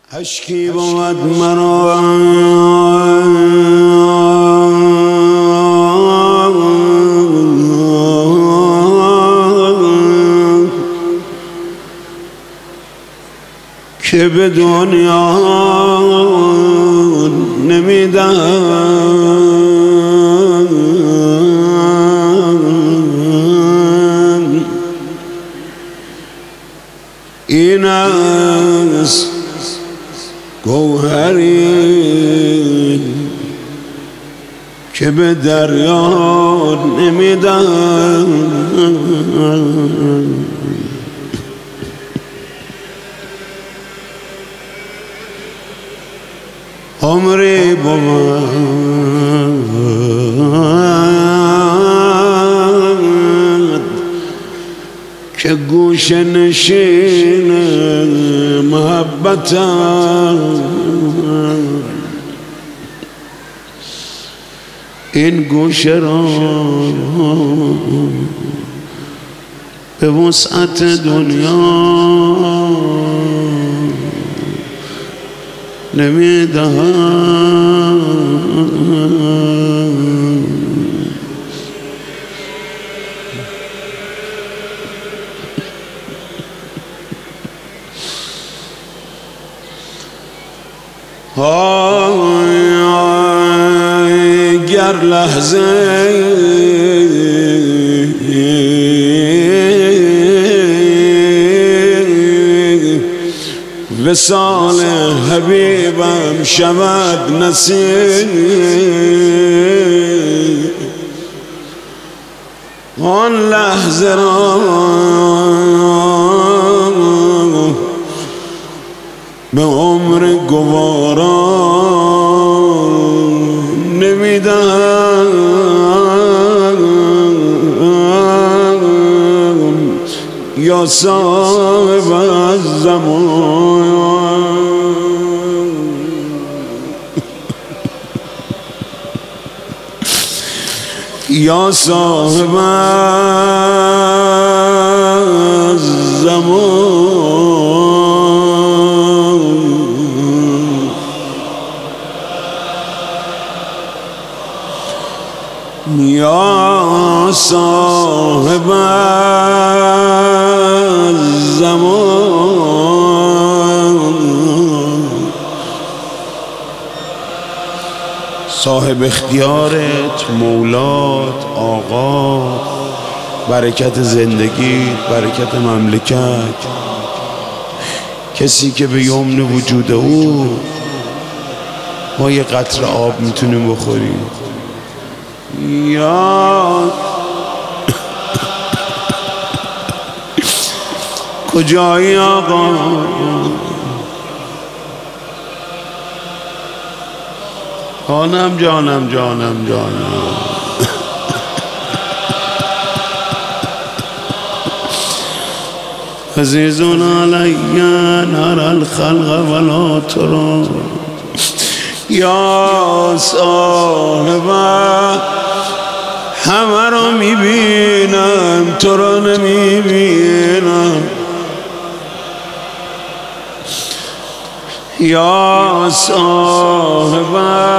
اشکی بود مرا که به دنیا نمیدم این است گوهری که به دریا نمیدم عمری بود که گوش نشین محبتم این گوشه را به وسعت دنیا نمیدهم گر لحظه وصال حبیبم شود نصیب آن لحظه را به عمر گوارا نمیدم یا صاحب الزمان یا صاحب الزمان یا صاحب الزمان صاحب اختیارت، مولات، آقا، برکت زندگی، برکت مملکت، کسی که به یمن وجود او ما یه قطره آب میتونیم بخوریم. یا کجایی آقا؟ جانم عزیز علی نر الخلق ولا ترى یا صاحب همه رو میبینم تو رو نمیبینم یا صاحب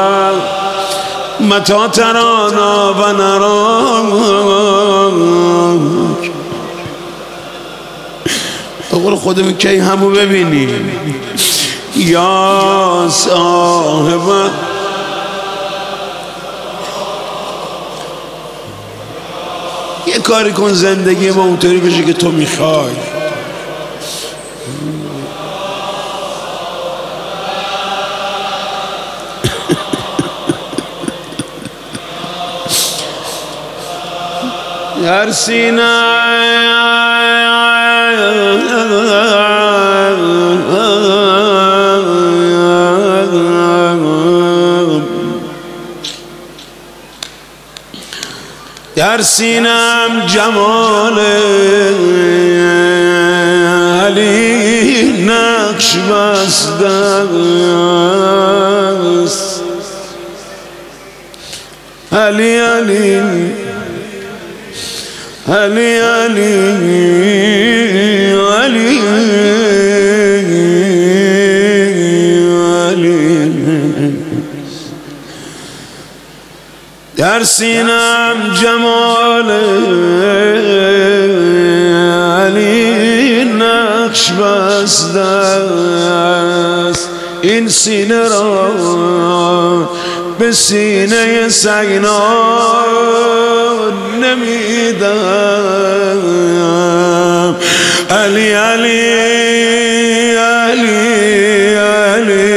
متى ترانا و نراک بقول خودمون کی همو ببینیم یا صاحب یه کاری کن زندگی ما اونطوری بشه که تو میخوای. در سینه در سینم جمال علی نقش بسته است علی علی علی علی علی در سینم جمال علی نقش بسته است، این سینه را به سینه سینا نمیدم. علی علی علی علی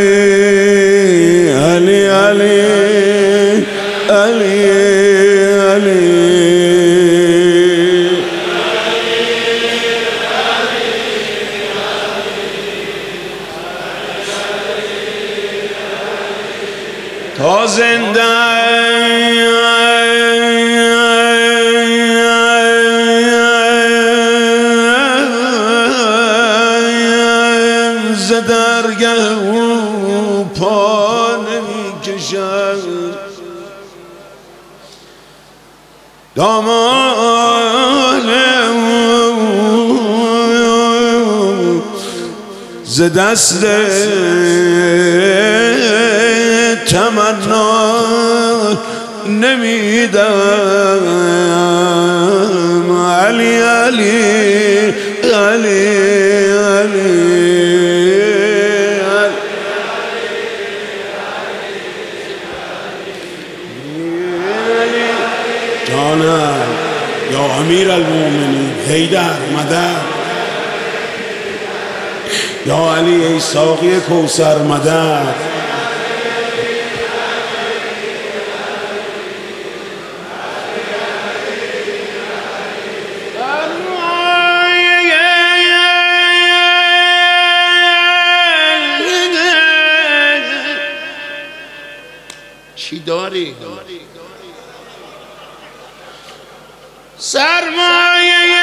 علی علی علی علی تا زنده ز درگه او پا نمی کشد، دامان او ز دست تمنا نمیدم. علی علی علی علی جانم یا امیر المومنین حیدر مدد، یا علی ای ساقی کوثر مدد. چی داری؟ سرمایه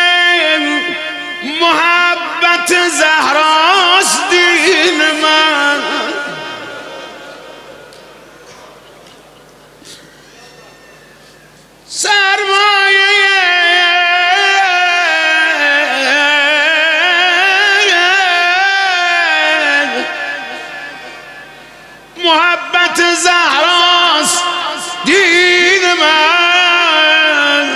محبت زهراست دین من، سرمایه محبت زهراست دین من.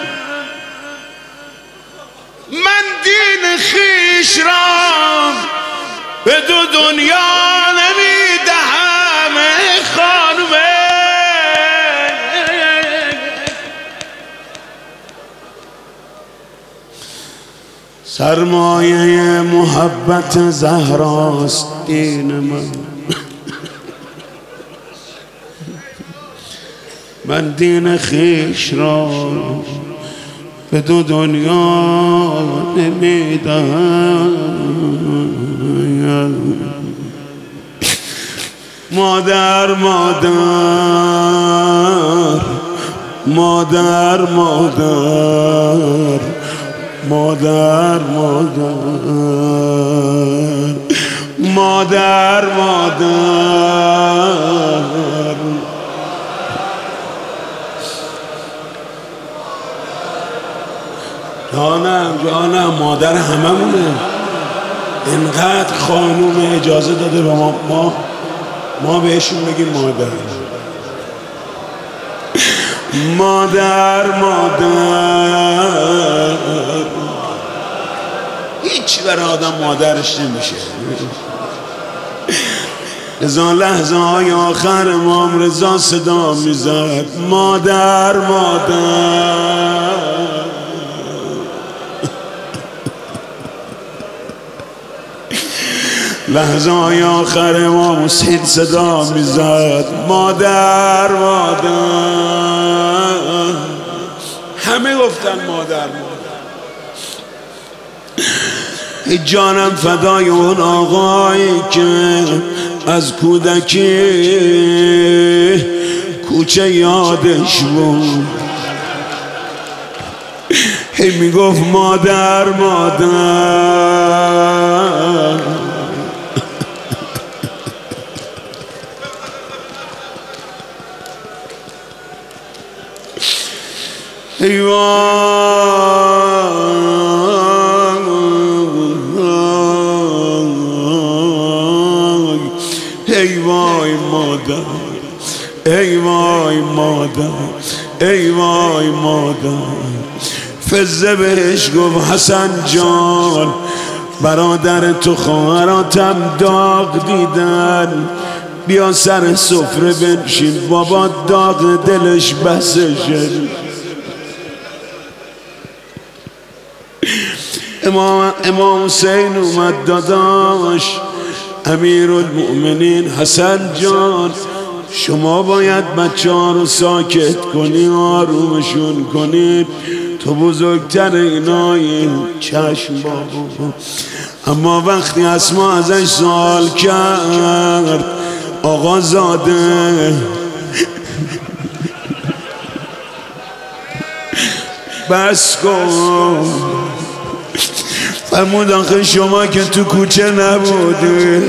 من دین خویش را به دو دنیا نمیدهم خانومه. سرمایه محبت زهراست دین من، من دین خویش را به دو دنیا نمیدم. مادر مادر مادر مادر مادر مادر مادر مادر جانم مادر هممونه. اینقدر خانوم اجازه داده به ما بهشون بگیم مادر مادر مادر. هیچ برای آدم مادرش نمیشه. لذا لحظه های آخر امام رضا صدا میزد مادر مادر. لحظه های آخر امام حسین صدا میزد مادر مادر. همه گفتن مادر مادر. جانم فدای اون آقایی که از کودکی کوچه یادش بود، هی میگفت مادر مادر. ای وای مادر، ای وای مادر، ای وای مادر. فزه بهش گفت حسن جان برادر تو خواهراتم داغ دیدن، بیا سر سفره بنشین بابا داغ دلش بسشه. امام حسین اومد داداش، امیرالمؤمنین حسن جان شما باید بچه ها رو ساکت کنی، آرومشون کنید، تو بزرگتر اینایی. چشم بابا. اما وقتی اسما ازش سوال کرد آقا زاده بس کن، فرمود آخه شما که تو کوچه نبودی،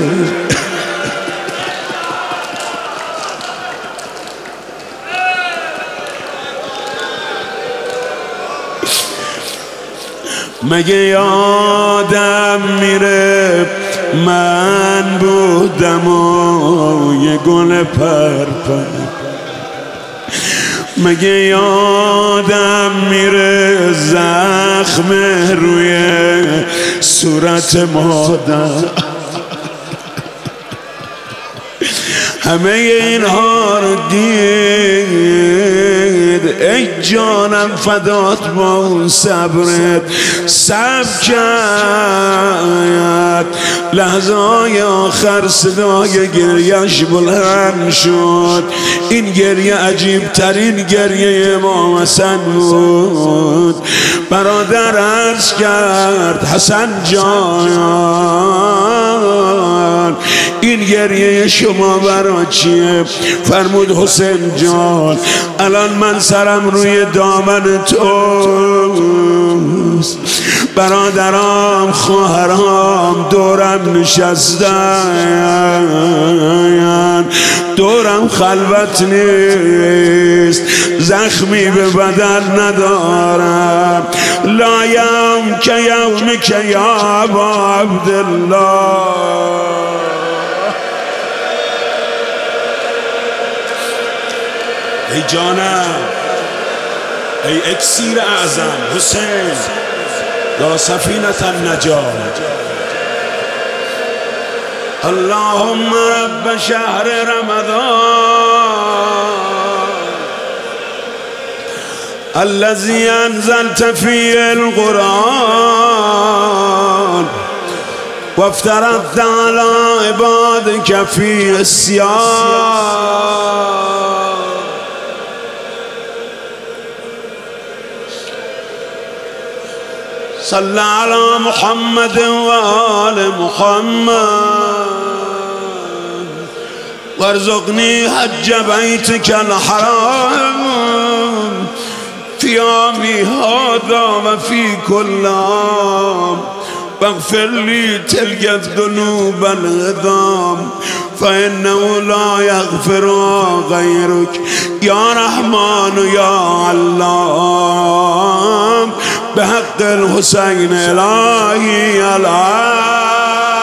مگه یادم میره من بودم و یه گل پرپر، مگه یادم میره زخم روی صورت مادر. همه اینها رو دید، ای جانم فدات با اون صبرت، صبر کرد. لحظه های آخر صدای گریهش بلند شد. این گریه عجیب ترین گریه امام حسن بود. برادر عرض کرد حسن جان این گریه شما برا چیه؟ فرمود حسین جان الان من سرم روی دامن توست، برادرام خواهرام دورم نشستن، دورم خلوت نیست، زخمی به بدن ندارم، لایم که یوم که یا ابا عبدالله. ای جانم، ای اکسیر اعظم حسین، یا سفینة النجات، اللهم رب شهر رمضان الذي انزلت فيه القرآن وافترضت على عبادك فيه الصيام. صل على محمد وآل محمد وارزقني حج بيتك الحرام في عامي هذا وفي كل عام، واغفر لي تلك الذنوب العظام فإنه لا يغفرها غيرك يا رحمن يا علام، بحق الحسين إلهي العام.